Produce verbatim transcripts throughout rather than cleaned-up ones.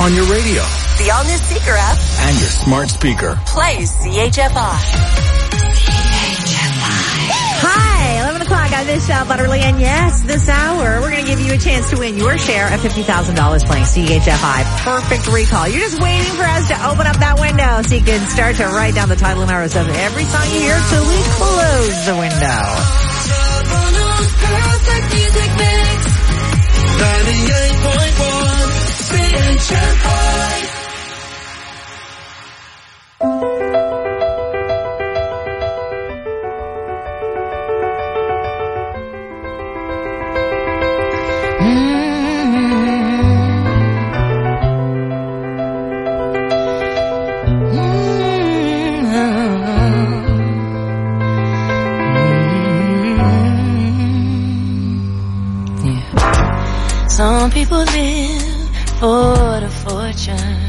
on your radio, the all-new Seeker app, and your smart speaker. Play C H F I. Hi, eleven o'clock on Michelle Butterly, and yes, this hour, we're going to give you a chance to win your share of fifty thousand dollars playing C H F I Perfect Recall. You're just waiting for us to open up that window so you can start to write down the title and artist of every song you hear till we close the window. Perfect music mix. ninety-eight point one C H F I. Some people live for the fortune.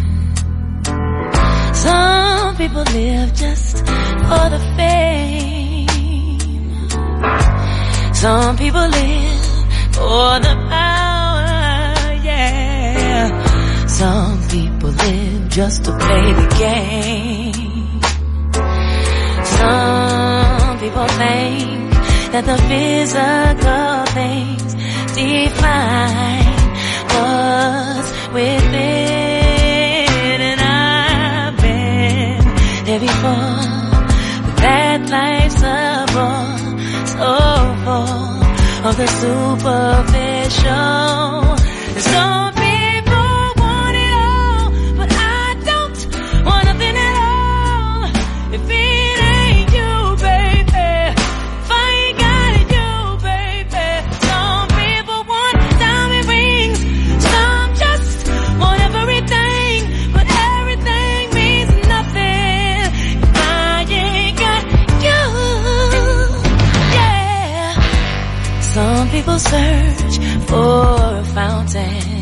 Some people live just for the fame. Some people live for the power, yeah. Some people live just to play the game. Some people think that the physical things define what's within, and I've been there before, but that life's a bore, so full of the superficial. Some people want it all, but I don't want nothing at all. If it ain't you, baby, if I ain't got it, you, baby. Some people want diamond rings, some just want everything, but everything means nothing if I ain't got you, yeah. Some people search for a fountain,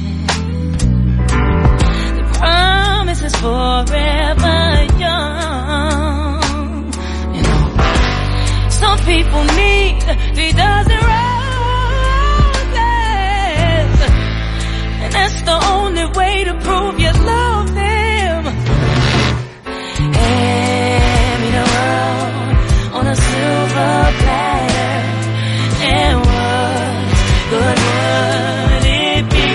the promise is forever young, you know. Some people need three dozen roses, and that's the only way to prove you love them. Hand me the world on a silver platter, and what good would it be?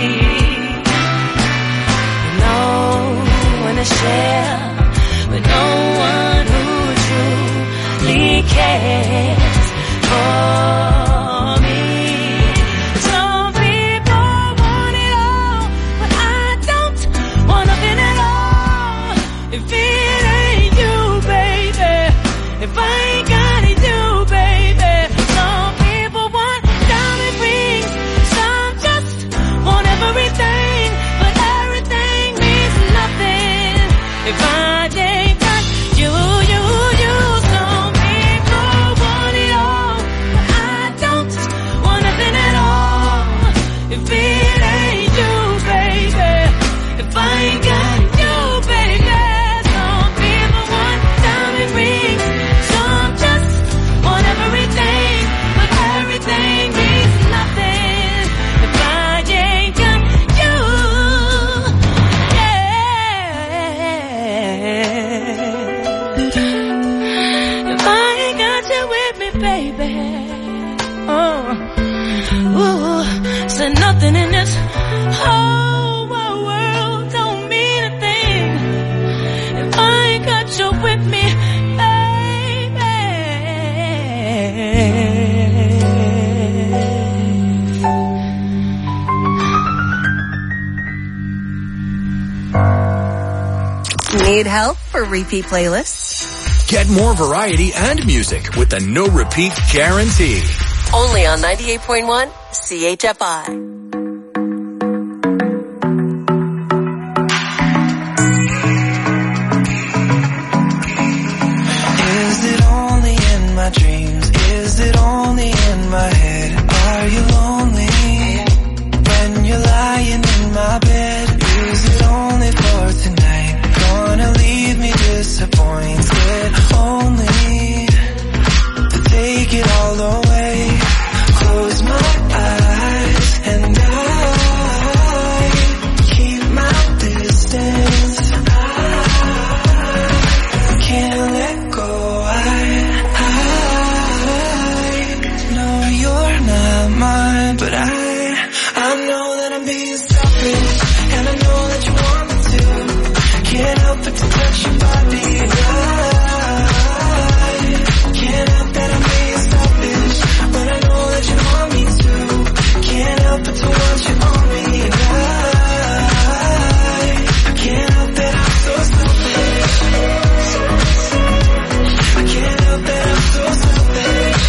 No one to share, but no one who truly cares for me. Some people want it all, but I don't want nothing at all. If it ain't you, baby, if I ain't got it, you, baby. Some people want diamond rings, some just want everything, but everything means nothing if I ain't got you, you, you. Some people want it all, but I don't want nothing at all. If it ain't you, baby, if I ain't got you, baby. Some people want diamond rings, some just want everything, but everything means nothing if I ain't got you, yeah. If I ain't got you with me, baby, oh, ooh, said nothing in this whole wide world don't mean a thing if I ain't got you with me, baby. Need help for repeat playlists? Get more variety and music with the no repeat guarantee. Only on ninety-eight point one C H F I. Is it only in my dreams? Is it only in my head? Are you lonely when you're lying in my bed? Is it only for tonight? Gonna leave me disappointed, only to take it all away. Close my eyes and but I, I know that I'm being selfish, and I know that you want me to. Can't help but to touch your body. I can't help that I'm being selfish, but I know that you want me to. Can't help but to want you on me. I can't help that I'm so selfish. I can't help that I'm so selfish.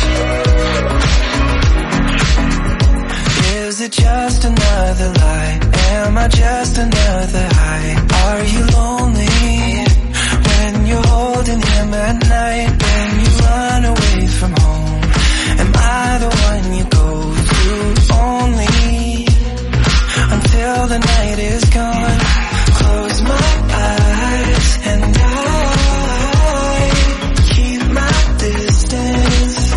Is it just another lie? Am I just another high? Are you lonely when you're holding him at night? When you run away from home, am I the one you go to only until the night is gone? Close my eyes and I keep my distance.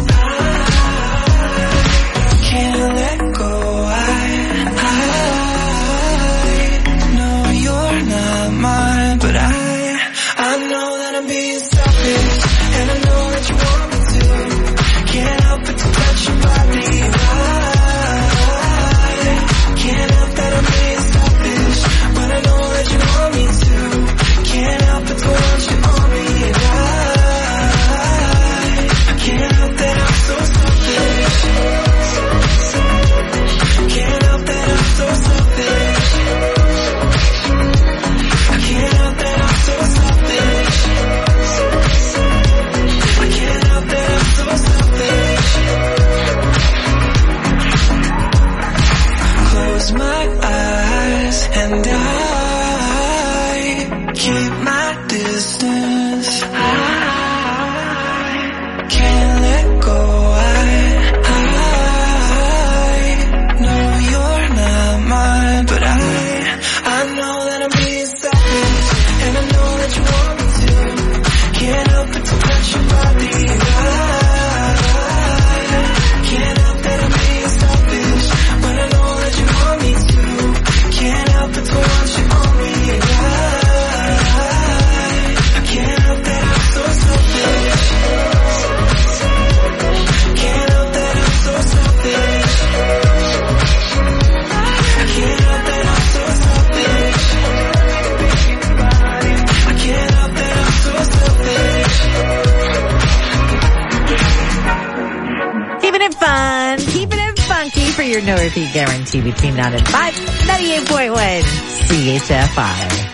I can't let go. I, I know you're not mine, but I, I know that I'm being selfish, and I know that you want me to. Can't help but to touch your body. I can't help that I'm being selfish, but I know that you want me to. Can't help but to want you on me. I can't help that I'm so selfish. Can't help that I'm so selfish. I can't help that I'm so selfish. I can't help that I'm so selfish. Close my eyes and I keep my distance. I can't let go. I, I know you're not mine, but I, I know that I'm being selfish, and I know that you want me to. Can't help but to touch your body. I can't help that I'm being selfish, but I know that you want me to. Can't help but to want you on me. I can't help that I'm so selfish. Can't help that I'm so selfish. I can't help that I'm so selfish. I can't help that I'm so selfish. Keeping it fun, keeping it funky for your no repeat guarantee between nine and five. ninety-eight point one C H F I.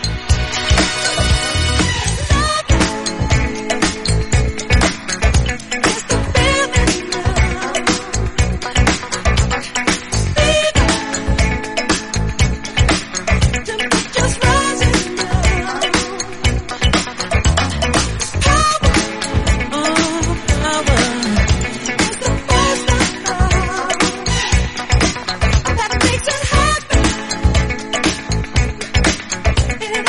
It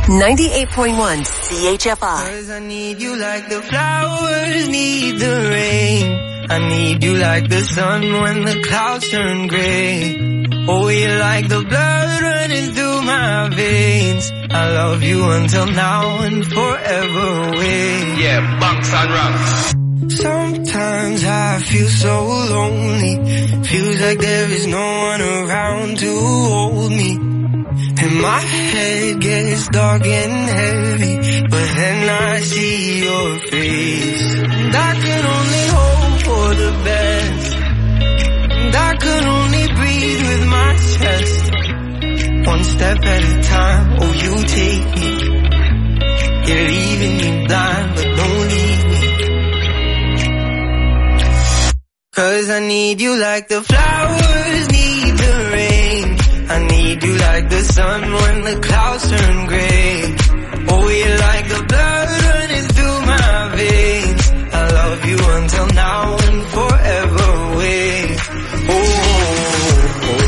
ninety-eight point one C H F I. Cause I need you like the flowers need the rain. I need you like the sun when the clouds turn gray. Oh, you're like the blood running through my veins. I love you until now and forever away. Yeah, bunks and rocks. Sometimes I feel so lonely. Feels like there is no one around to hold me. And my head gets dark and heavy, but then I see your face. And I can only hope for the best. And I can only breathe with my chest. One step at a time, oh you take me. You're leaving me blind, but don't leave me. Cause I need you like the flowers need the rain. I need you like the sun when the clouds turn gray. Oh, you're like the blood running through my veins. I love you until now and forever away. Oh, oh, oh,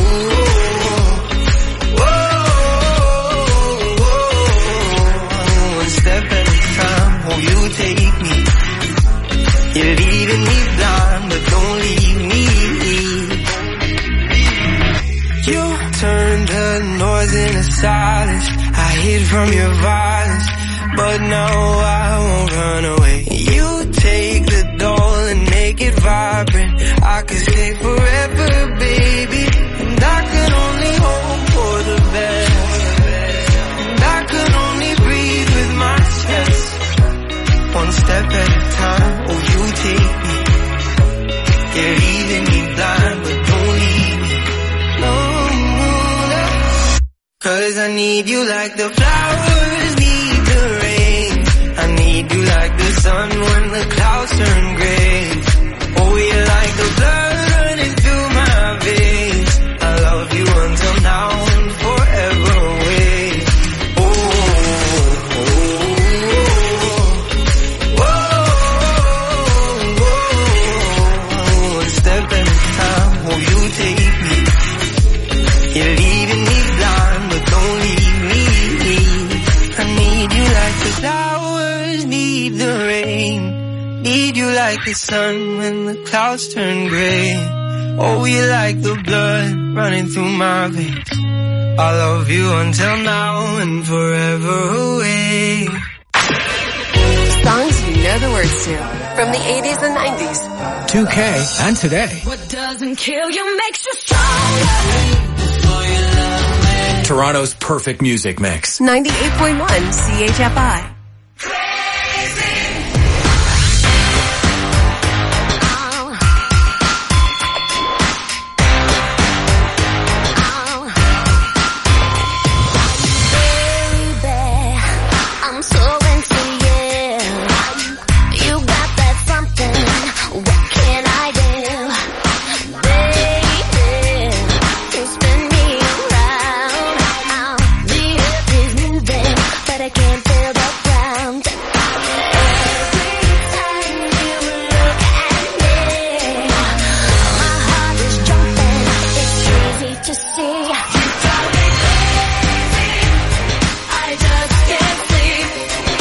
oh, oh, oh. One step at a time, oh, you take me. You're leaving me blind, but don't leave me. You turned the noise into silence. I hid from your violence, but now I won't run away. You take the doll and make it vibrant. I could stay forever, baby. And I can only hope for the best. And I can only breathe with my chest. One step at a time, oh you take me. You're leaving me blind, but don't leave me. No, no. Cause I need you like the flowers need the rain. I need you like the sun when the clouds turn gray. Oh, you're like the blood running through my veins. I love you until now and forever away. Oh, oh, oh, oh, oh, oh. One step at a time, oh you take me. You're leaving me blind, but don't leave me. I need you like the flowers need the rain. Need you like the sun when the clouds turn gray. Oh, you like the blood running through my veins. I love you until now and forever away. Songs you know the words to from the eighties and nineties. two K and today. What doesn't kill you makes you stronger. Toronto's perfect music mix. ninety-eight point one C H F I. I just can't sleep.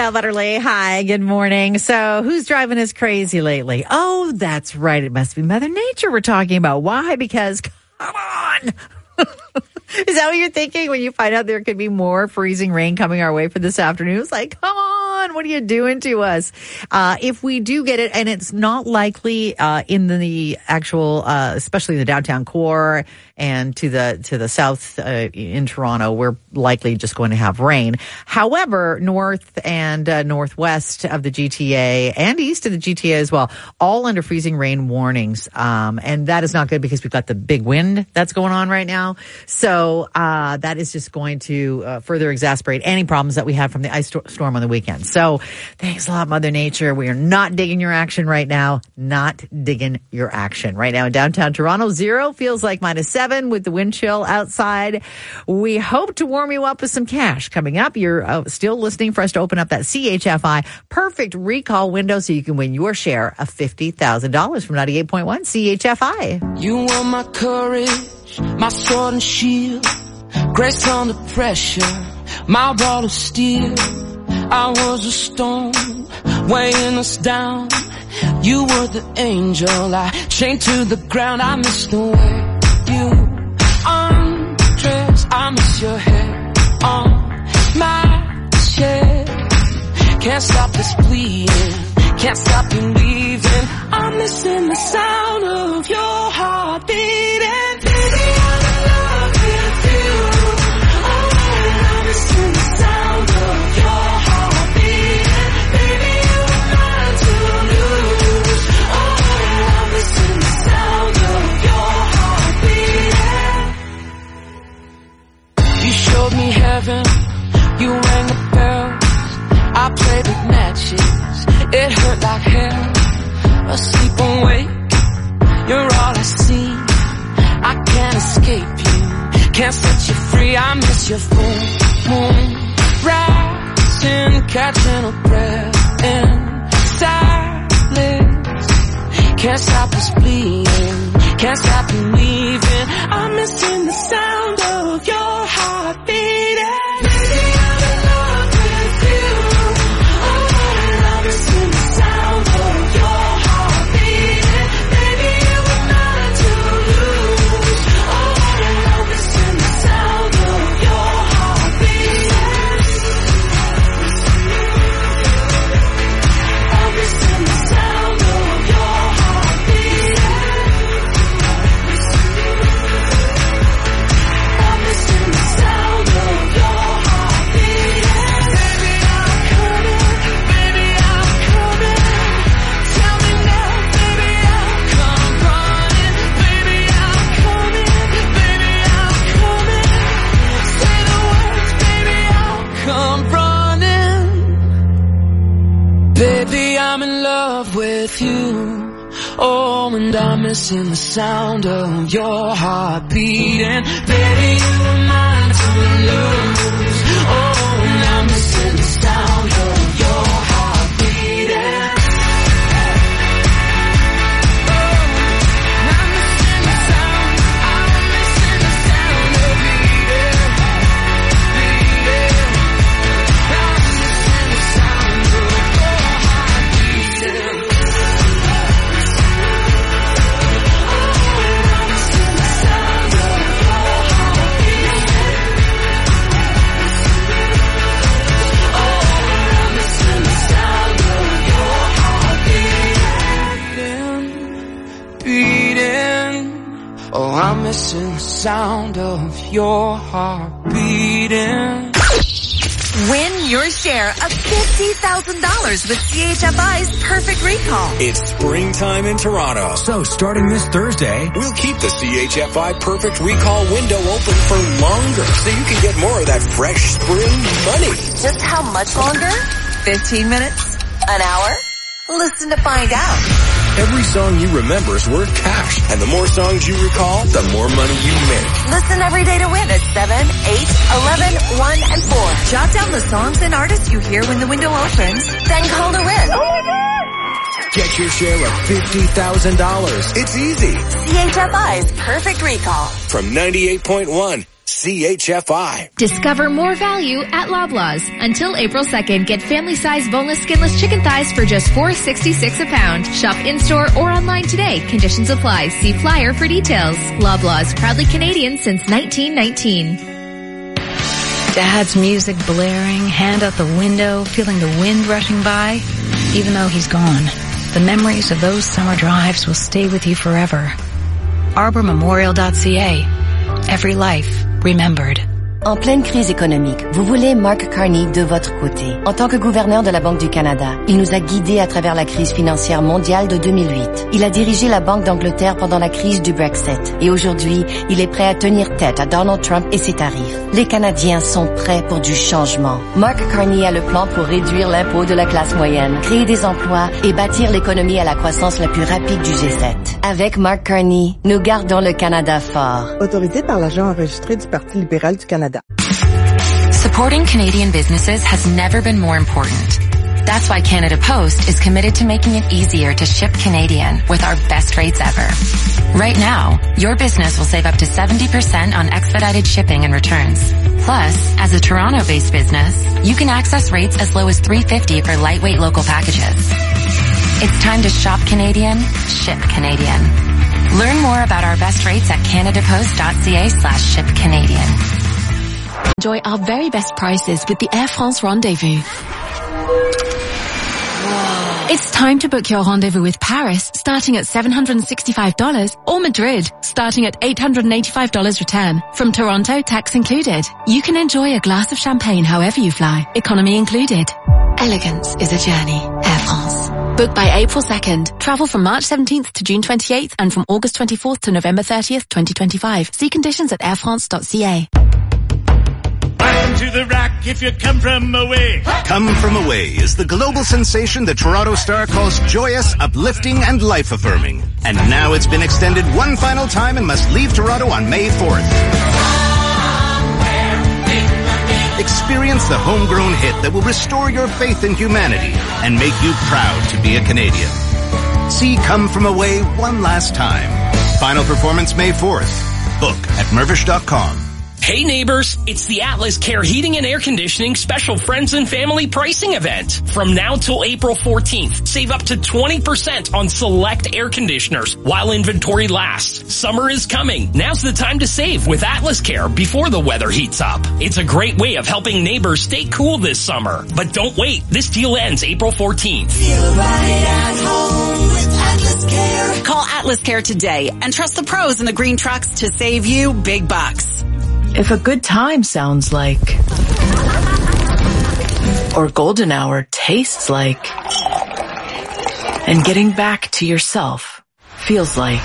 Michelle Butterly. Hi, good morning. So who's driving us crazy lately? Oh, that's right. It must be Mother Nature we're talking about. Why? Because, come on. Is that what you're thinking when you find out there could be more freezing rain coming our way for this afternoon? It's like, come on, what are you doing to us? Uh, if we do get it, and it's not likely uh, in the actual, uh, especially the downtown core and to the to the south uh, in Toronto, we're likely just going to have rain. However, north and uh, northwest of the G T A and east of the G T A as well, all under freezing rain warnings. Um, and that is not good because we've got the big wind that's going on right now. So uh, that is just going to uh, further exacerbate any problems that we had from the ice sto- storm on the weekend. So thanks a lot, Mother Nature. We are not digging your action right now. Not digging your action right now in downtown Toronto. Zero feels like minus seven with the wind chill outside. We hope to warm you up with some cash coming up. You're uh, still listening for us to open up that C H F I perfect recall window so you can win your share of fifty thousand dollars from ninety-eight point one C H F I. You are my courage, my sword and shield, grace under pressure, my ball of steel. I was a stone weighing us down. You were the angel I chained to the ground. I miss the way you undress. I miss your hair on my chest. Can't stop this bleeding, can't stop believing. I'm missing the sound of your heart beating. Baby, I'm in love with you. Oh, I'm missing the sound of your heart beating. Baby, you were mine to lose. Oh, I'm missing the sound of your heart beating. You showed me heaven, you rang the bells, I played with matches, it hurt like hell. Asleep awake, you're all I see. I can't escape you, can't set you free. I miss your full moon rising, catching a breath in silence. Can't stop this bleeding, can't stop believing. I'm missing the sound of your heart beating. Baby, I'm in love with you. Oh, I'm missing the sound of your heart beating. Baby, you were mine to lose. Oh, I'm missing the sound of your heart beating. I'm missing the sound of your heart beating. I'm missing the sound of your heart beating. Baby, I'm coming, baby, I'm coming. Tell me now, baby, I'll come running. Baby, I'm coming, baby, I'm coming. Say the words, baby, I'll come running. Baby, I'm in love with you. Oh, and I'm missing the sound of your heart beating. Baby, you were mine to lose. Oh, and I'm missing the sound of your heart beating. Oh, I'm missing the sound, I'm missing the sound of beating, beating. I'm missing the sound of your heart beating. Oh, I'm missing the sound of your heart beating. Win your share of fifty thousand dollars with C H F I's Perfect Recall. It's springtime in Toronto. So starting this Thursday, we'll keep the C H F I Perfect Recall window open for longer so you can get more of that fresh spring money. Just how much longer? fifteen minutes? An hour? Listen to find out. Every song you remember is worth cash. And the more songs you recall, the more money you make. Listen every day to win at seven, eight, eleven, one, and four. Jot down the songs and artists you hear when the window opens, then call to win. Oh my God! Get your share of fifty thousand dollars. It's easy. C H F I's Perfect Recall. From ninety-eight point one. C H F I. Discover more value at Loblaws. Until April second, get family-size boneless, skinless chicken thighs for just four dollars and sixty-six cents a pound. Shop in-store or online today. Conditions apply. See flyer for details. Loblaws, proudly Canadian since nineteen nineteen. Dad's music blaring, hand out the window, feeling the wind rushing by. Even though he's gone, the memories of those summer drives will stay with you forever. arbor memorial dot c a. Every life remembered. En pleine crise économique, vous voulez Mark Carney de votre côté. En tant que gouverneur de la Banque du Canada, il nous a guidés à travers la crise financière mondiale de deux mille huit. Il a dirigé la Banque d'Angleterre pendant la crise du Brexit. Et aujourd'hui, il est prêt à tenir tête à Donald Trump et ses tarifs. Les Canadiens sont prêts pour du changement. Mark Carney a le plan pour réduire l'impôt de la classe moyenne, créer des emplois et bâtir l'économie à la croissance la plus rapide du G sept. Avec Mark Carney, nous gardons le Canada fort. Autorisé par l'agent enregistré du Parti libéral du Canada. Supporting Canadian businesses has never been more important. That's why Canada Post is committed to making it easier to ship Canadian with our best rates ever. Right now, your business will save up to seventy percent on expedited shipping and returns. Plus, as a Toronto-based business, you can access rates as low as three dollars and fifty cents for lightweight local packages. It's time to shop Canadian, ship Canadian. Learn more about our best rates at canadapost dot c a slash ship Canadian. Enjoy our very best prices with the Air France Rendezvous. Whoa. It's time to book your rendezvous with Paris, starting at seven hundred sixty-five dollars, or Madrid, starting at eight hundred eighty-five dollars return. From Toronto, tax included. You can enjoy a glass of champagne however you fly, economy included. Elegance is a journey. Air France. Book by April second. Travel from March seventeenth to June twenty-eighth and from August twenty-fourth to November thirtieth, twenty twenty-five. See conditions at air france dot c a. To the rack if you come from away. Come From Away is the global sensation the Toronto Star calls joyous, uplifting, and life-affirming. And now it's been extended one final time and must leave Toronto on May fourth. Experience the homegrown hit that will restore your faith in humanity and make you proud to be a Canadian. See Come From Away one last time. Final performance May fourth. Book at mervish dot com. Hey neighbors, it's the Atlas Care Heating and Air Conditioning Special Friends and Family Pricing Event. From now till April fourteenth, save up to twenty percent on select air conditioners while inventory lasts. Summer is coming. Now's the time to save with Atlas Care before the weather heats up. It's a great way of helping neighbors stay cool this summer. But don't wait, this deal ends April fourteenth. Feel right at home with Atlas Care. Call Atlas Care today and trust the pros in the green trucks to save you big bucks. If a good time sounds like, or golden hour tastes like, and getting back to yourself feels like,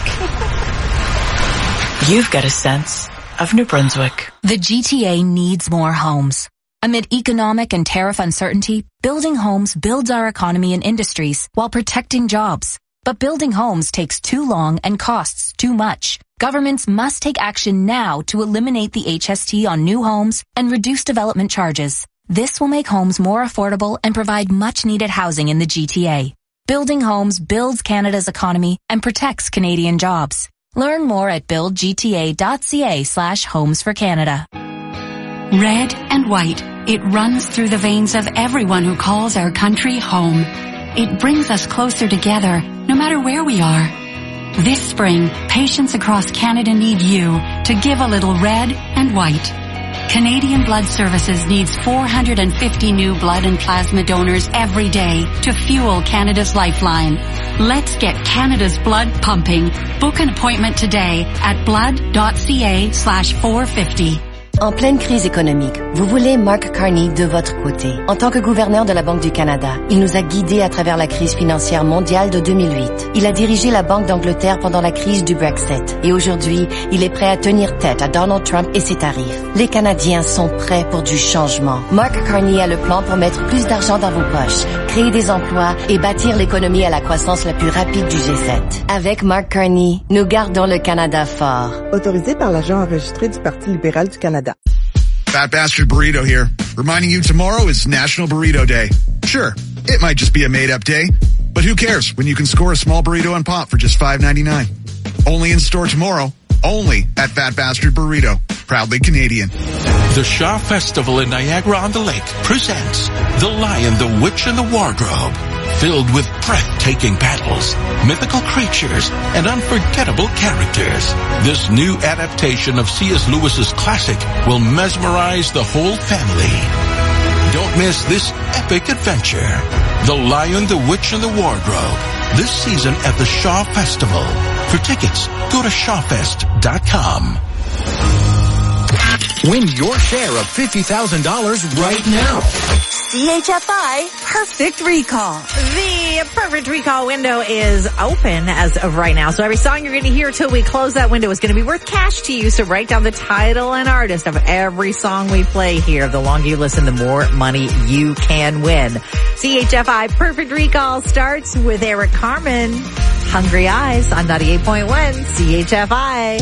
you've got a sense of New Brunswick. The G T A needs more homes. Amid economic and tariff uncertainty, building homes builds our economy and industries while protecting jobs. But building homes takes too long and costs too much. Governments must take action now to eliminate the H S T on new homes and reduce development charges. This will make homes more affordable and provide much-needed housing in the G T A. Building homes builds Canada's economy and protects Canadian jobs. Learn more at build g t a dot c a slash homes for Canada. Red and white, it runs through the veins of everyone who calls our country home. It brings us closer together, no matter where we are. This spring, patients across Canada need you to give a little red and white. Canadian Blood Services needs four hundred fifty new blood and plasma donors every day to fuel Canada's lifeline. Let's get Canada's blood pumping. Book an appointment today at blood dot c a slash four fifty. En pleine crise économique, vous voulez Mark Carney de votre côté. En tant que gouverneur de la Banque du Canada, il nous a guidés à travers la crise financière mondiale de deux mille huit. Il a dirigé la Banque d'Angleterre pendant la crise du Brexit. Et aujourd'hui, il est prêt à tenir tête à Donald Trump et ses tarifs. Les Canadiens sont prêts pour du changement. Mark Carney a le plan pour mettre plus d'argent dans vos poches, créer des emplois et bâtir l'économie à la croissance la plus rapide du G sept. Avec Mark Carney, nous gardons le Canada fort. Autorisé par l'agent enregistré du Parti libéral du Canada. Fat Bastard Burrito here, reminding you tomorrow is National Burrito Day. Sure, it might just be a made-up day, but who cares when you can score a small burrito and pop for just five ninety-nine. Only in store tomorrow, only at Fat Bastard Burrito. proudly Canadian. The Shaw Festival in Niagara-on-the-Lake presents The Lion, the Witch, and the Wardrobe, filled with breathtaking battles, mythical creatures, and unforgettable characters. This new adaptation of C S Lewis's classic will mesmerize the whole family. Don't miss this epic adventure. The Lion, the Witch, and the Wardrobe, this season at the Shaw Festival. For tickets, go to shawfest dot com. Win your share of fifty thousand dollars right now. C H F I Perfect Recall. The Perfect Recall window is open as of right now. So every song you're going to hear till we close that window is going to be worth cash to you. So write down the title and artist of every song we play here. The longer you listen, the more money you can win. C H F I Perfect Recall starts with Eric Carmen. Hungry Eyes on ninety-eight point one C H F I.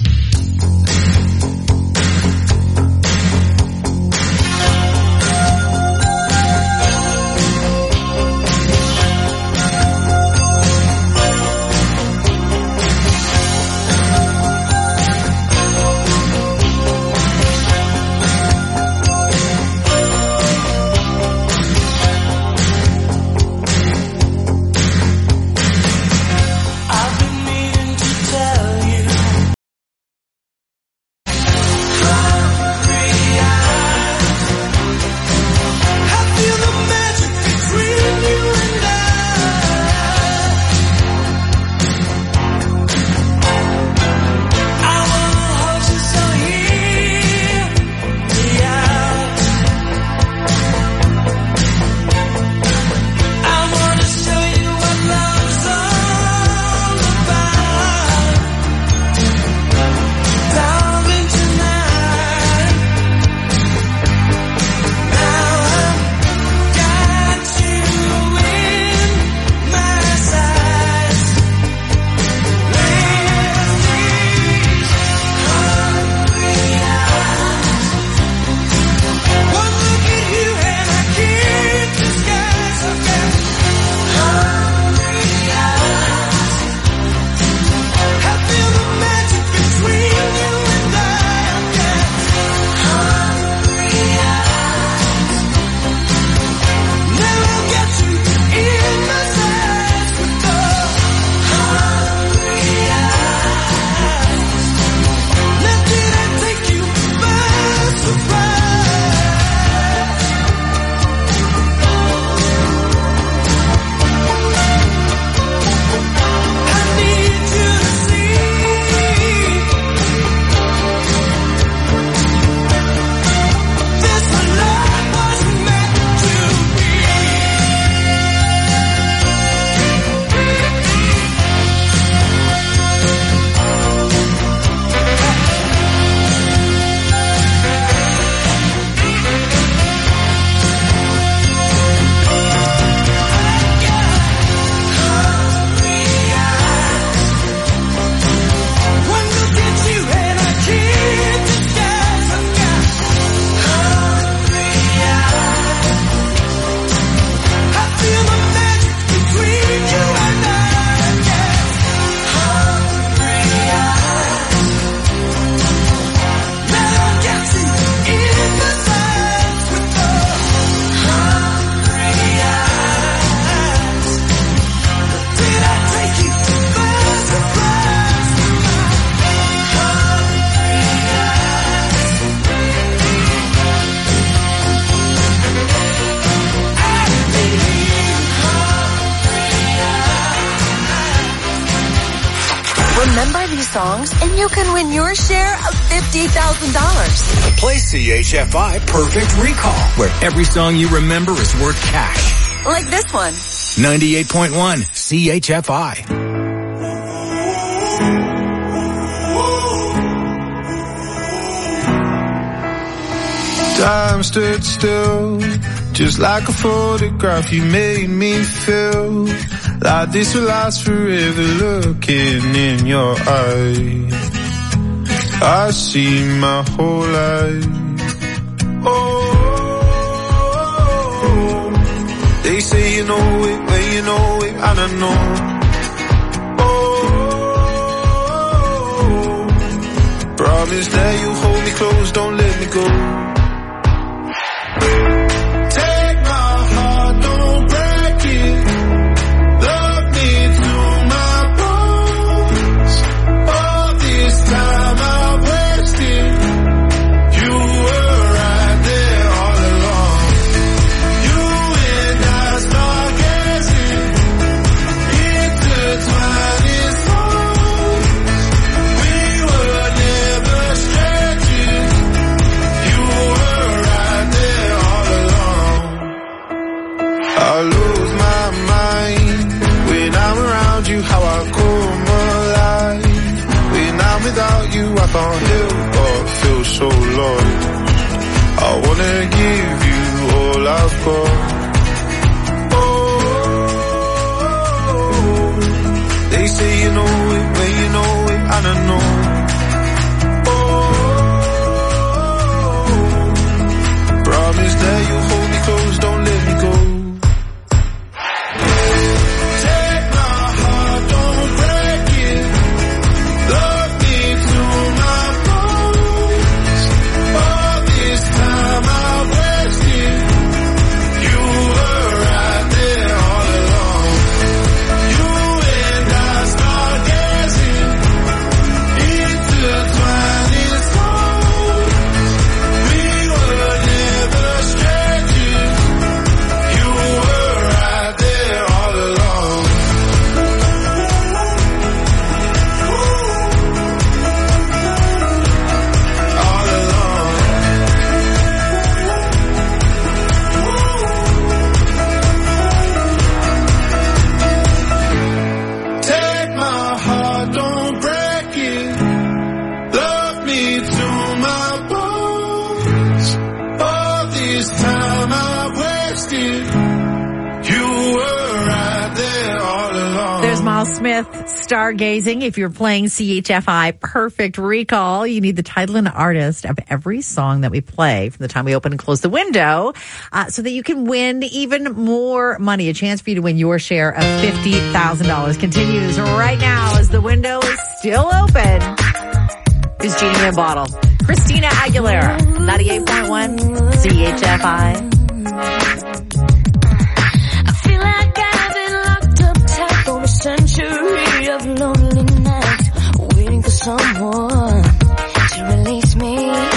Remember these songs and you can win your share of fifty thousand dollars. Play C H F I Perfect Recall, where every song you remember is worth cash. Like this one. ninety-eight point one C H F I. Time stood still, just like a photograph. You made me feel like this will last forever. Looking in your eyes, I see my whole life. Oh, they say you know it, when you know it, and I know. Oh, bro. Promise that you hold me close, don't let me go. Take my heart, don't break it. Love me to my bones. All this time I've wasted. You were right there all along. You and I stargazing, intertwining souls. We were never strangers. You were right there all along. I lose my mind when I'm around you, how I come alive. When I'm without you, I can't help but feel so lost. I wanna give you all I've got. Oh, they say you know it when you know it, and I know. Oh, promise that you hold me close, don't let me go. Take my heart, don't break it. Love me to my bones. All this time I've wasted. You were right there all along. You and I stargazing, intertwining souls. We were never strangers. You were right there all along. All along. Take my heart, don't break it. Love me to my bones. All this time I've wasted. You were right there all along. There's Miles Smith, Stargazing. If you're playing C H F I Perfect Recall, you need the title and artist of every song that we play from the time we open and close the window, uh, so that you can win even more money. A chance for you to win your share of fifty thousand dollars continues right now as the window is still open. Here's Genie in a Bottle. Christina Aguilera, ninety-eight point one C H F I. I feel like I've been locked up tight for a century of lonely nights, waiting for someone to release me.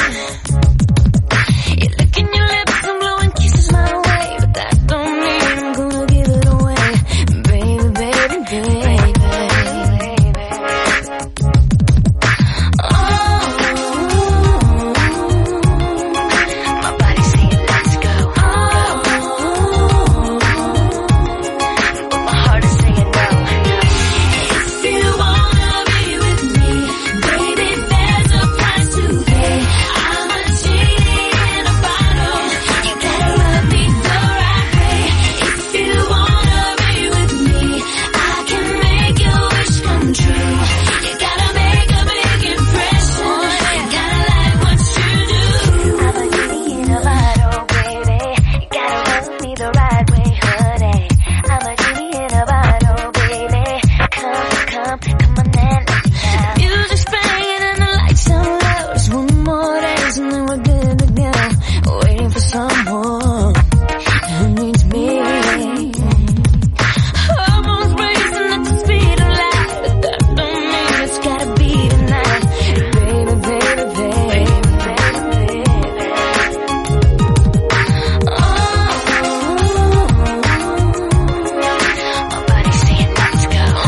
You look in your lips and blowing kisses my way, but that don't mean I'm gonna give it away, baby, baby, baby. Oh, my body's saying let's go. Oh, but my heart is saying no. If you wanna be with me, baby, there's a price to pay. I'm a genie in a bottle. You gotta love me the right way. If you wanna be with me, I can make your wish come true. You gotta make a big impression. You gotta like what you do. I'm a genie in a bottle, baby. You gotta love me the right way, honey. I'm a genie in a bottle, baby. Come, come, come on and let me out. Music's playing and the lights are low. Just one more dance and then we're good to go. Waiting for someone who needs me. Hormones racing at the speed of light, but that don't mean it's gotta be tonight. Baby, baby, baby, baby, baby. Oh, my body's saying let's go. Oh,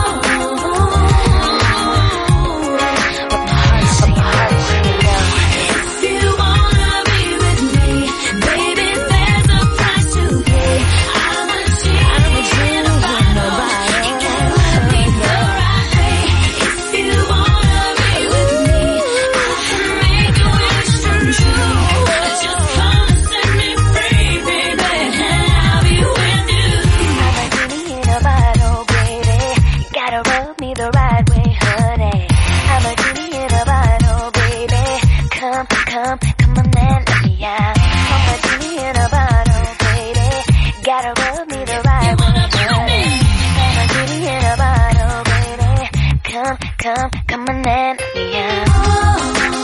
but my heart's saying no. If you wanna be with me, baby, there's a price to pay. I'm a genie in a bottle. You gotta love me the right way. If you wanna be with me, I can make your wish come true. Just come and set me free, baby, and I'll be with you. I'm a genie in a bottle, baby. You gotta rub me the right way, honey. I'm a genie in a bottle, baby. Come, come, come on and let me out. I'm a genie in a bottle, baby. Gotta rub me the right way, honey. I'm a genie in a bottle, baby. Come, come, come on and let me out.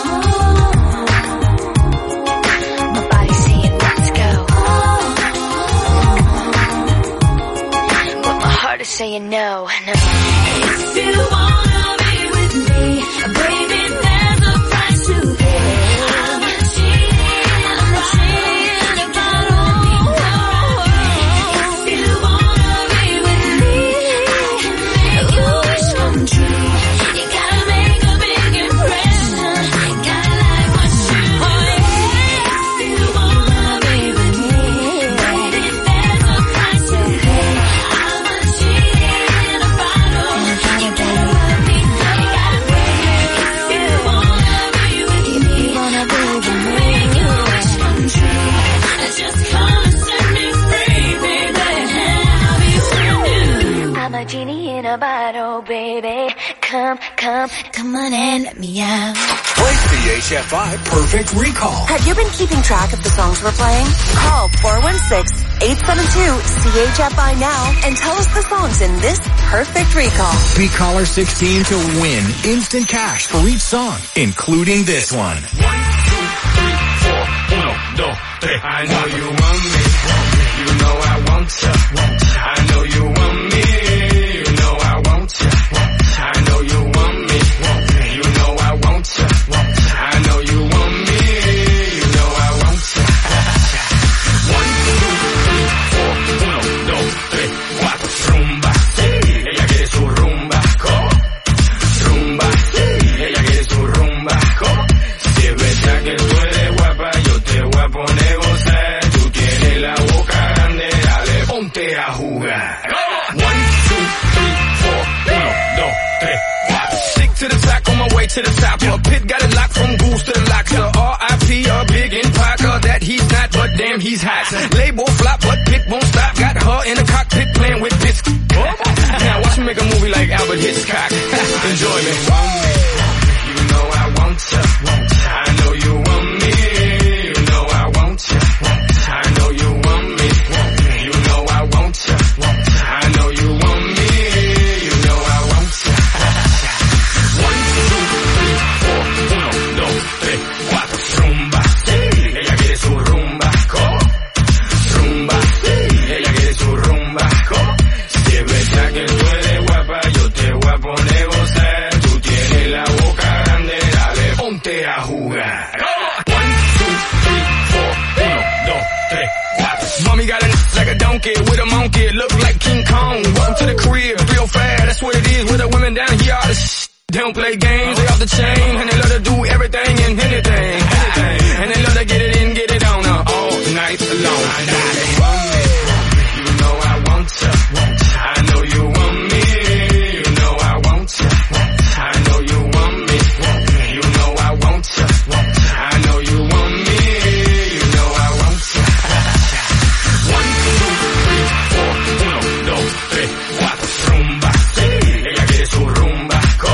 saying no, no. If you wanna be with me, baby, there's a price to pay. I'm a cheating, I'm a cheating about all me. If you wanna be with me, I can make your wish come true. You gotta make a big impression. Gotta like what you do. If you wanna be with me, baby, there's a price to pay. I'm a cheating about all me. You gotta love me, you gotta pay. If you wanna be with me, wanna be with me, make your wish come true. Just come and set me free, baby, and I'll be with you. I'm a genie in a bottle, baby. Come, come, come on and let me out. Play C H F I Perfect Recall. Have you been keeping track of the songs we're playing? Call four one six, eight seven two, C H F I now and tell us the songs in this Perfect Recall. Be caller sixteen to win instant cash for each song, including this one. One, two, three, four, uno, dos, tres. I know you want me. You know I want ya. I know you want me. You know I want ya. I know you want me. You know I want ya. I know you want me. You know I want ya. One, two, three, four, uno, dos, tres, cuatro. Rumba, sí, ella quiere su rumba. Co. Rumba, sí, ella quiere su rumba. Co. Si es verdad que tú eres guapa, yo te voy a poner gozar. Tú tienes la boca grande, dale, ponte a jugar. One, two, three, four, uno, dos, tres, cuatro. Stick to the top, on my way to the top. A pit got it locked from goose to the locks. R I P, a big in Parker, that he's not, but damn he's hot. Label flop, but pit won't stop. Got her in the cockpit playing with this. Now watch me make a movie like Albert Hitchcock. Enjoy me. You know I want ya. I know you want me. You know I want ya. I know you want me. You know I want ya. I know you want me. You know I want ya. One, two, three, four, uno, dos, tres, cuatro. Rumba, sí, ella quiere su rumba. Co. Rumba, sí, ella quiere su rumba. Co. Si es verdad que tú eres guapa, yo te voy a poner gozar. Tú tienes la boca grande, dale, ponte a jugar. One, two, three, four, uno, dos, tres, cuatro. Mommy got a like a donkey with a monkey, look like King Kong. Welcome to the crib, real fast, that's what it is. With the women down here, all the sh- they don't play games, they off the chain, and they love to do everything and anything, anything. And they love to get it in, get it on her all night long. I know you want me, you know I want ya. I know you want me, you know I want ya. I know you want me, you know I want ya. I know you want me, you know I want ya. One, two, three, four, uno, dos, tres, cuatro. Rumba, sí, ella quiere su rumba. Co.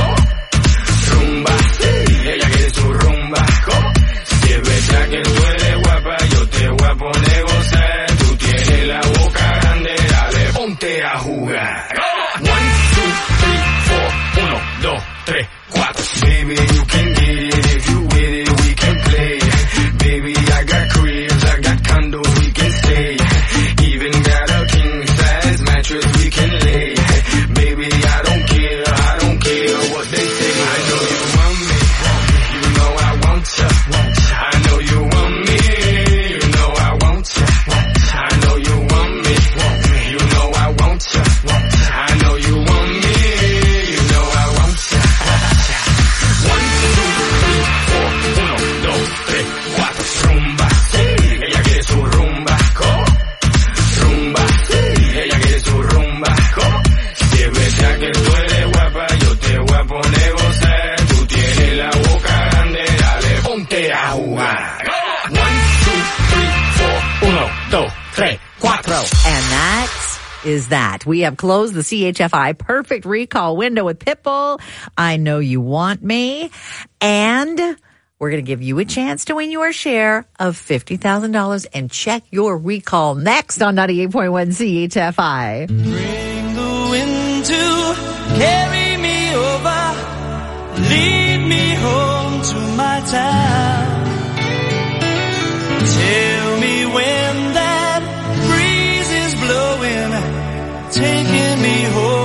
Rumba, sí, ella quiere su rumba. Co. Si es verdad que tú eres guapa, yo te voy a poner gozar. Tú tienes la boca grande, dale, ponte a jugar. One, two, three, four, uno, dos, tres, cuatro. Baby, you can get it if you with it, we can play. Baby, I got cribs, I got condos, we can stay. Even got a king size mattress we can lay. Baby, I don't care, I don't care what they say. I know you want me, you know I want ya. I know you want me, you know I want ya. I know you want me, you know I want ya. I know you want me, you know I want ya. One, two, three, four, uno, dos, tres, cuatro. Rumba, sí, ella quiere su rumba. Co. Rumba, sí, ella quiere su rumba. Co. Si es verdad que tú eres guapa, yo te voy a poner gozar. Tú tienes la boca grande, dale, ponte a jugar. One, two, three, four, uno, dos, tres, cuatro. And that is that. We have closed the C H F I Perfect Recall window with Pitbull. I Know You Want Me. And we're going to give you a chance to win your share of fifty thousand dollars and check your recall next on ninety-eight point one C H F I. Bring the wind to carry me over, lead me home to my town. Tell me when that breeze is blowing, taking me home.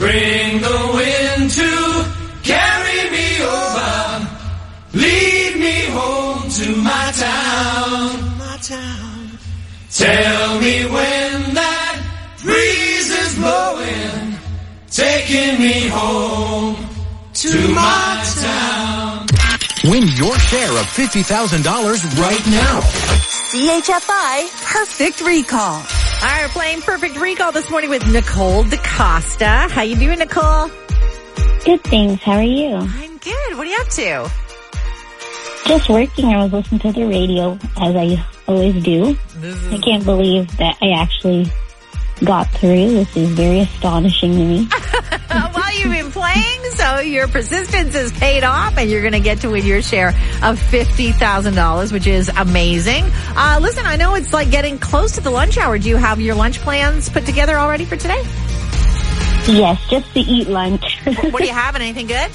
Bring the wind to carry me over. Lead me home to my town. My town. Tell me when that breeze is blowing, taking me home to my town. Win your share of fifty thousand dollars right now. C H F I Perfect Recall. All right, we're playing Perfect Recall this morning with Nicole DaCosta. How you doing, Nicole? Good, thanks. How are you? I'm good. What are you up to? Just working. I was listening to the radio, as I always do. I can't believe that I actually got through. This is very astonishing to me. Well, you've been playing, so your persistence has paid off, and you're going to get to win your share of fifty thousand dollars, which is amazing. Uh, listen, I know it's like getting close to the lunch hour. Do you have your lunch plans put together already for today? Yes, just to eat lunch. What are you having? Anything good?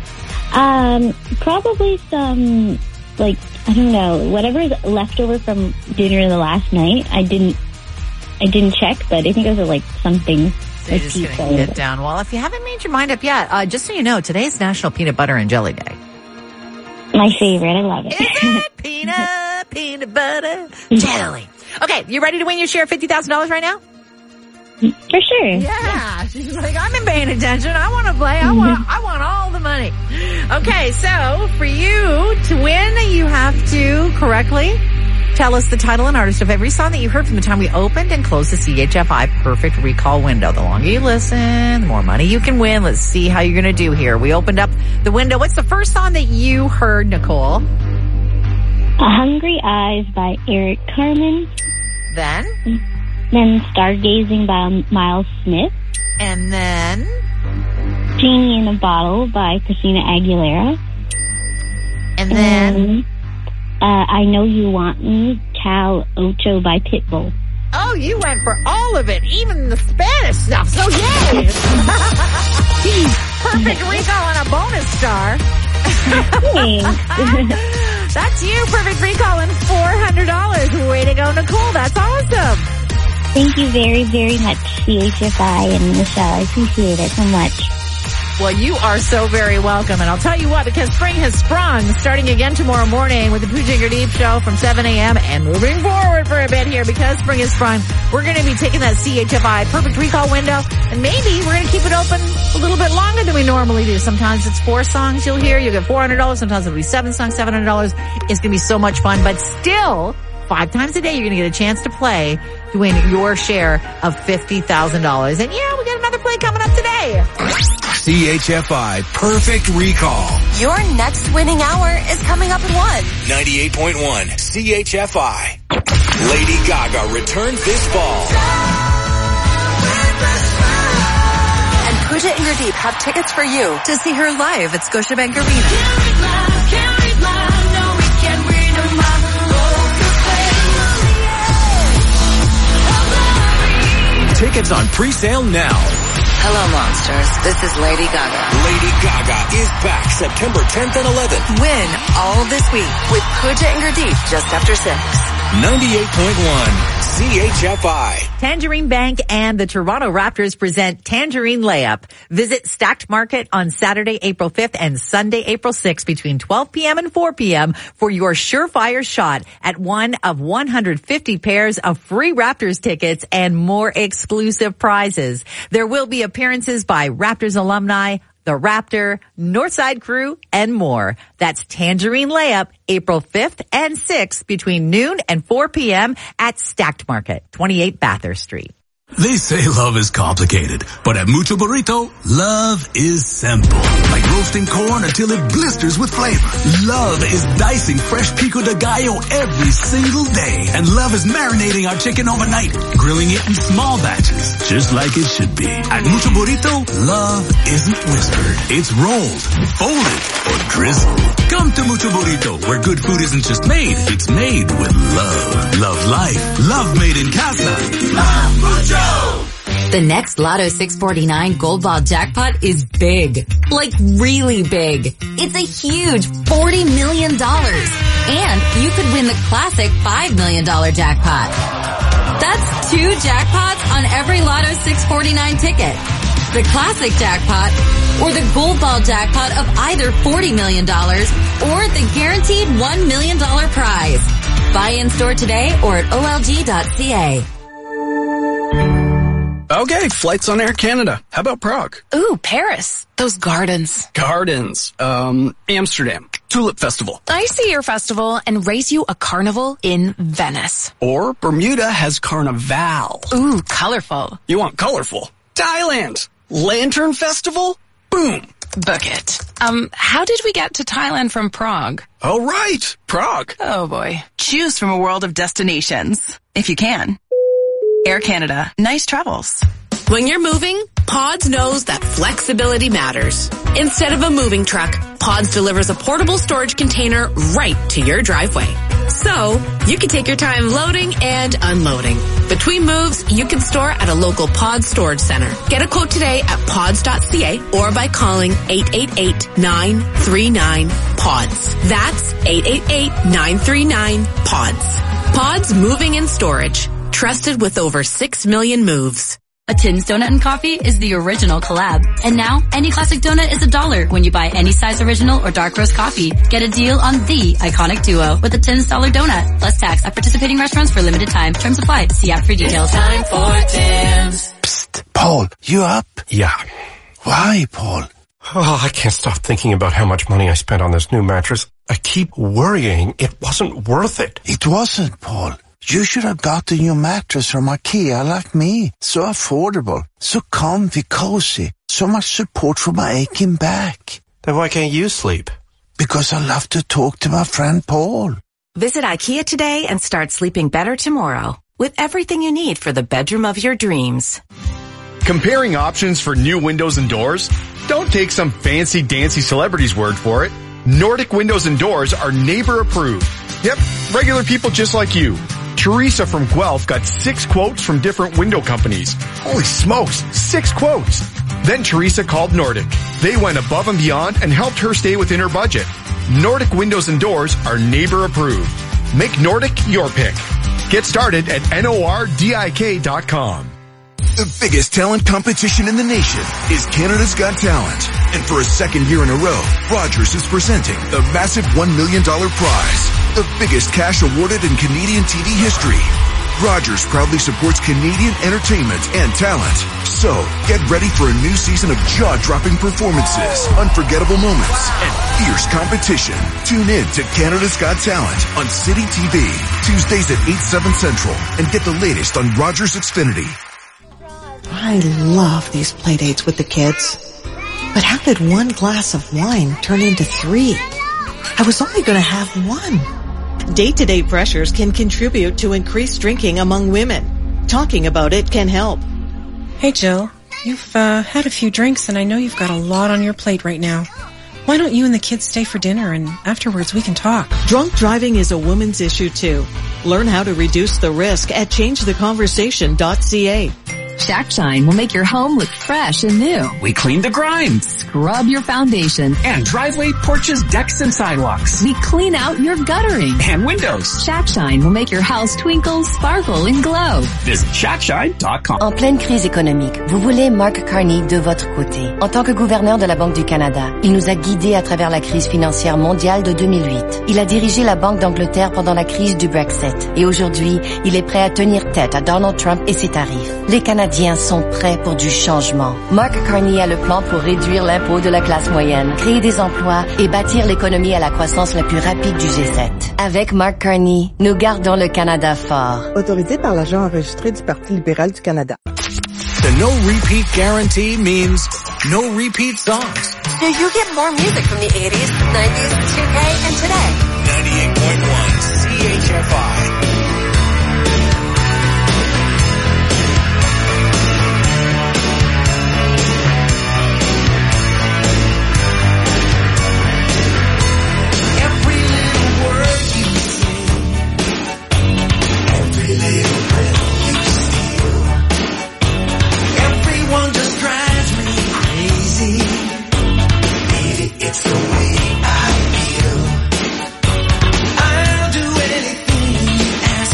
Um, probably some, like, I don't know, whatever's left over from dinner the last night. I didn't, I didn't check, but I think it was like something. So you're just going to get down. Well, if you haven't made your mind up yet, uh, just so you know, today's National Peanut Butter and Jelly Day. My favorite. I love it. Is it? Peanut, peanut butter, jelly. Okay, you ready to win your share of fifty thousand dollars right now? For sure. Yeah. She's like, I've been paying attention. I want to play. I want, I want all the money. Okay, so for you to win, you have to correctly tell us the title and artist of every song that you heard from the time we opened and closed the C H F I Perfect Recall window. The longer you listen, the more money you can win. Let's see how you're going to do here. We opened up the window. What's the first song that you heard, Nicole? Hungry Eyes by Eric Carmen. Then? Then Stargazing by Miles Smith. And then? Genie in a Bottle by Christina Aguilera. And then? And, uh, I Know You Want Me, Cal Ocho by Pitbull. Oh, you went for all of it, even the Spanish stuff. So yay! Perfect recall and a bonus star. That's you, perfect recall and four hundred dollars. Way to go, Nicole. That's awesome. Thank you very, very much, C H F I and Michelle. I appreciate it so much. Well, you are so very welcome. And I'll tell you what, because spring has sprung, starting again tomorrow morning with the Pooja and Gurdeep show from seven a.m. and moving forward for a bit here because spring has sprung, we're going to be taking that C H F I Perfect Recall window, and maybe we're going to keep it open a little bit longer than we normally do. Sometimes it's four songs you'll hear. You'll get four hundred dollars. Sometimes it'll be seven songs, seven hundred dollars. It's going to be so much fun, but still, five times a day, you're going to get a chance to play to win your share of fifty thousand dollars. And yeah, we got another play coming up today. C H F I Perfect Recall. Your next winning hour is coming up in one. ninety-eight point one C H F I. Lady Gaga returns this fall. And Pooja and Gurdeep have tickets for you to see her live at Scotiabank Arena. Tickets on pre-sale now. Hello, monsters. This is Lady Gaga. Lady Gaga is back September tenth and eleventh. Win all this week with Pooja and Gurdeep just after six. ninety-eight point one C H F I. Tangerine Bank and the Toronto Raptors present Tangerine Layup. Visit Stacked Market on Saturday, April fifth and Sunday, April sixth between twelve p.m. and four p.m. for your surefire shot at one of one hundred fifty pairs of free Raptors tickets and more exclusive prizes. There will be appearances by Raptors alumni, the Raptor, Northside Crew, and more. That's Tangerine Layup, April fifth and sixth between noon and four p.m. at Stacked Market, twenty-eight Bathurst Street. They say love is complicated, but at Mucho Burrito, love is simple. Like roasting corn until it blisters with flavor. Love is dicing fresh pico de gallo every single day. And love is marinating our chicken overnight, grilling it in small batches, just like it should be. At Mucho Burrito, love isn't whispered. It's rolled, folded, or drizzled. Come to Mucho Burrito, where good food isn't just made, it's made with love. Love life. Love made in casa. Love Mucho! The next Lotto six forty-nine Gold Ball jackpot is big. Like really big. It's a huge forty million dollars. And you could win the classic five million dollars jackpot. That's two jackpots on every Lotto six forty-nine ticket. the classic jackpot, or the gold ball jackpot of either forty million dollars or the guaranteed one million dollars prize. Buy in store today or at O L G dot C A. Okay, flights on Air Canada. How about Prague? Ooh, Paris. Those gardens. Gardens. Um, Amsterdam. Tulip Festival. I see your festival and raise you a carnival in Venice. Or Bermuda has Carnival. Ooh, colorful. You want colorful? Thailand. Lantern Festival? Boom. Book it. Um, how did we get to Thailand from Prague? Oh, right. Prague. Oh, boy. Choose from a world of destinations. If you can. Air Canada. Nice travels. When you're moving, Pods knows that flexibility matters. Instead of a moving truck, Pods delivers a portable storage container right to your driveway. So, you can take your time loading and unloading. Between moves, you can store at a local Pods storage center. Get a quote today at pods dot C A or by calling eight eight eight, nine three nine, PODS. That's eight eight eight, nine three nine, PODS. Pods Moving and Storage. Trusted with over six million moves. A Tim's Donut and Coffee is the original collab. And now, any classic donut is a dollar when you buy any size original or dark roast coffee. Get a deal on the iconic duo with a Tim's Dollar Donut. Plus tax at participating restaurants for limited time. Terms apply. See app for details. It's time for Tim's. Psst, Paul, you up? Yeah. Why, Paul? Oh, I can't stop thinking about how much money I spent on this new mattress. I keep worrying it wasn't worth it. It wasn't, Paul. You should have gotten your mattress from IKEA like me. So affordable, so comfy, cozy, so much support for my aching back. Then why can't you sleep? Because I love to talk to my friend Paul. Visit IKEA today and start sleeping better tomorrow with everything you need for the bedroom of your dreams. Comparing options for new windows and doors? Don't take some fancy dancy celebrity's word for it. Nordic Windows and Doors are neighbor approved. Yep, regular people just like you. Teresa from Guelph got six quotes from different window companies. Holy smokes, six quotes. Then Teresa called Nordic. They went above and beyond and helped her stay within her budget. Nordic Windows and Doors are neighbor approved. Make Nordic your pick. Get started at Nordik dot com. The biggest talent competition in the nation is Canada's Got Talent. And for a second year in a row, Rogers is presenting the massive one million dollars prize, the biggest cash awarded in Canadian T V history. Rogers proudly supports Canadian entertainment and talent. So, get ready for a new season of jaw-dropping performances, unforgettable moments, and fierce competition. Tune in to Canada's Got Talent on City T V, Tuesdays at eight, seven Central, and get the latest on Rogers Xfinity. I love these play dates with the kids. But how did one glass of wine turn into three? I was only going to have one. Day-to-day pressures can contribute to increased drinking among women. Talking about it can help. Hey, Jill. You've uh, had a few drinks, and I know you've got a lot on your plate right now. Why don't you and the kids stay for dinner, and afterwards we can talk? Drunk driving is a woman's issue, too. Learn how to reduce the risk at change the conversation dot C A. Shack Shine will make your home look fresh and new. We clean the grime. Scrub your foundation. And driveway, porches, decks, and sidewalks. We clean out your guttering. And windows. Shack Shine will make your house twinkle, sparkle, and glow. Visit shack shine dot com. En pleine crise économique, vous voulez Mark Carney de votre côté. En tant que gouverneur de la Banque du Canada, il nous a guidés à travers la crise financière mondiale de deux mille huit. Il a dirigé la Banque d'Angleterre pendant la crise du Brexit. Et aujourd'hui, il est prêt à tenir tête à Donald Trump et ses tarifs. Les Canadiens sont prêts pour du changement. Mark Carney a le plan pour réduire l'impôt de la classe moyenne, créer des emplois et bâtir l'économie à la croissance la plus rapide du G sept. Avec Mark Carney, nous gardons le Canada fort. Autorisé par l'agent enregistré du Parti libéral du Canada. The no repeat guarantee means no repeat songs. Do you get more music from the eighties, nineties, two K, and today? ninety-eight point one C H F I. It's the way I feel. I'll do anything you ask.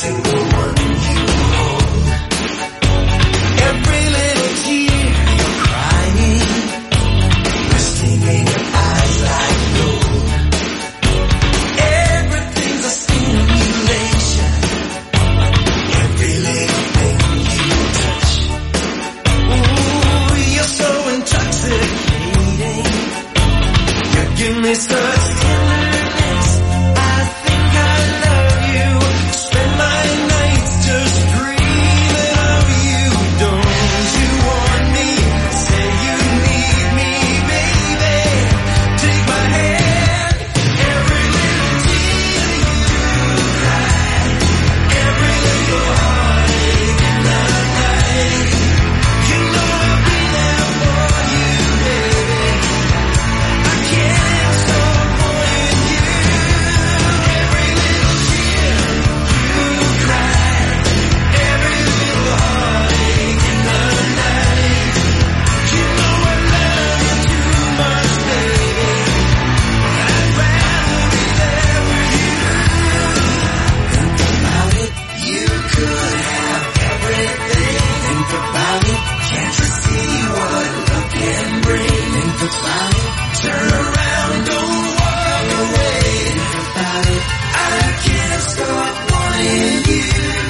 single one you hold. Every little tear you're crying, resting in your eyes like gold. Everything's a stimulation, every little thing you touch. Ooh, you're so intoxicating, you give me such tenderness. I think I love you, spend my nights just dreaming of you. Don't you want me? Say you need me, baby. Take my hand. Every little tear you cry, every little heartache in the night. You know I'll be there for you, baby. I can't stop wanting you. Every little tear you cry, every little heartache in the night. You know I love you too much, baby. I'd rather be there with you. Think about it, you could have everything. Think about it, can't you see what love can bring? Think about it, turn around, don't walk away. Think about it, I can't stop wanting you.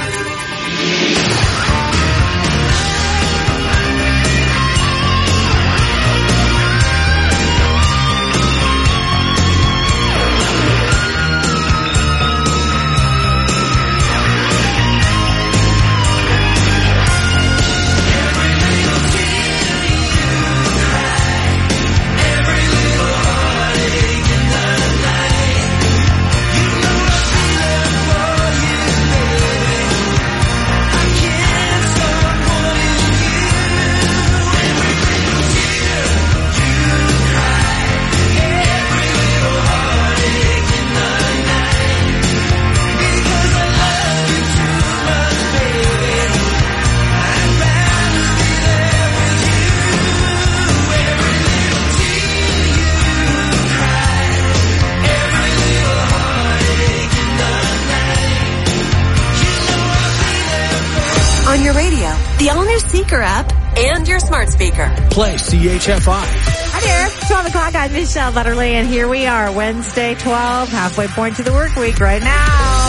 Every little heartache in the night. You know I'll be there for you, baby. I can't stop wanting you. Every little tear you cry, every little heartache in the night. Because I love you too much, baby. I'd rather be there with you. Every little tear you cry, every little heartache in the night. You know I'll be there for you. On your radio, the all-new Seeker app, and your smart speaker. Play C H F I. Hi there. twelve o'clock. I'm Michelle Butterly, and here we are, Wednesday, twelve, halfway point to the work week right now.